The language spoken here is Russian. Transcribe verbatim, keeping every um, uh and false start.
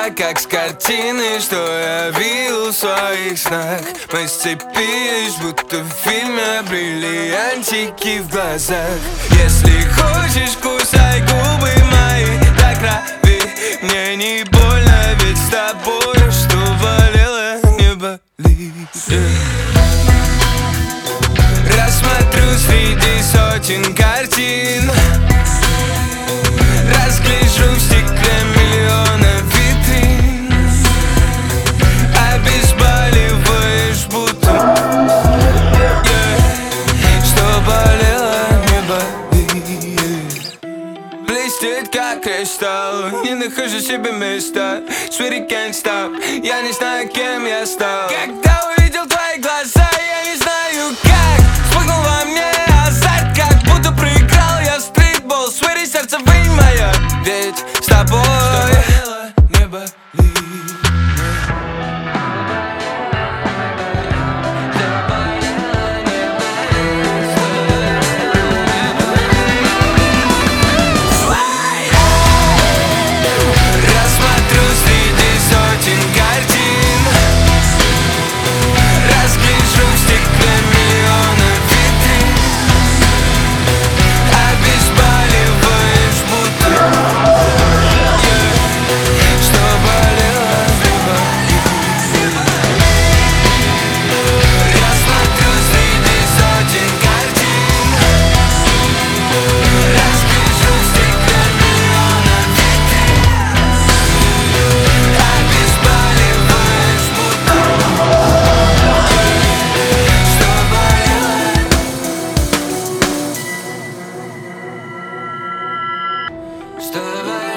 как с картины, что я видел в своих снах. Мы сцепились, будто в фильме, бриллиантики в глазах. Если хочешь, кусай губы мои до крови. Мне не больно, ведь с тобой что болело, не болит. Рассмотрю среди сотен картин, разгляжу в стекле миллиона витрин. Обезболиваешь, будто yeah. Что болело, не болит. Блестит, как кристалл, не нахожу себе места. Sweetie, can't stop, я не знаю, кем я стал. Когда увидел твои глаза, я не знаю как. Вспыхнул во мне азарт, как будто проиграл я стритбол. Sweetie, сердце вынь моё, ведь с тобой что болело, не болит. Что